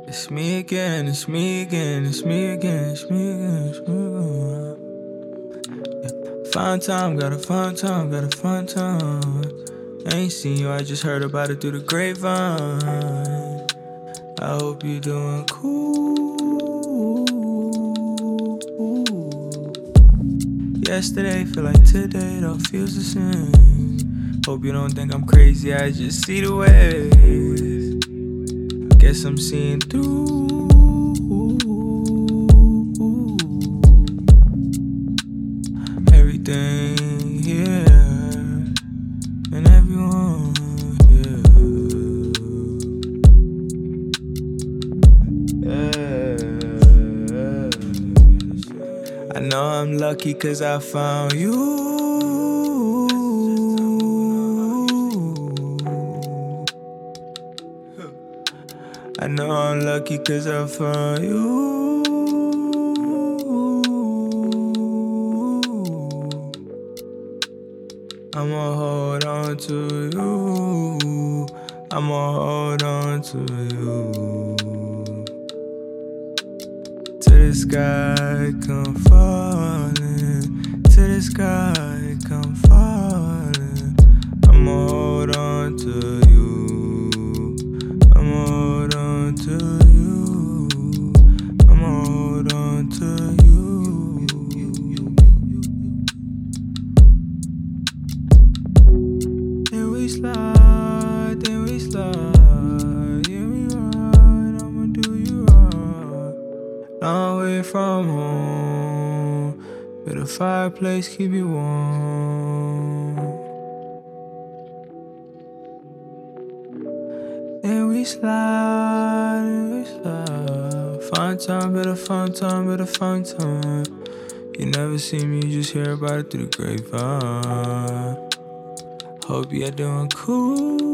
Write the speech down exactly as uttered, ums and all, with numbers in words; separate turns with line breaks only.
It's me again, it's me again, it's me again, it's me again, it's me again. Yeah. Fun time, got a fun time, got a fun time. I ain't seen you, I just heard about it through the grapevine. I hope you doing cool. Yesterday feel like today, it all feels the same. Hope you don't think I'm crazy, I just see the ways. Guess I'm seeing through. Everything here and everyone here. Yeah. I know I'm lucky cause I found you. I know I'm lucky cause I found you. I'ma hold on to you. I'ma hold on to you. Till the sky come falling. Till the sky come falling. I'ma hold on to you. I'ma hold on to you. I'ma hold on to you. Then we slide, then we slide. Yeah, we ride, I'ma do you right. Long way from home, but a fireplace keep you warm. Then we slide, then we slide. Fun time, but a fun time, but a fun time. You never see me, you just hear about it through the grapevine. Hope you're doing cool.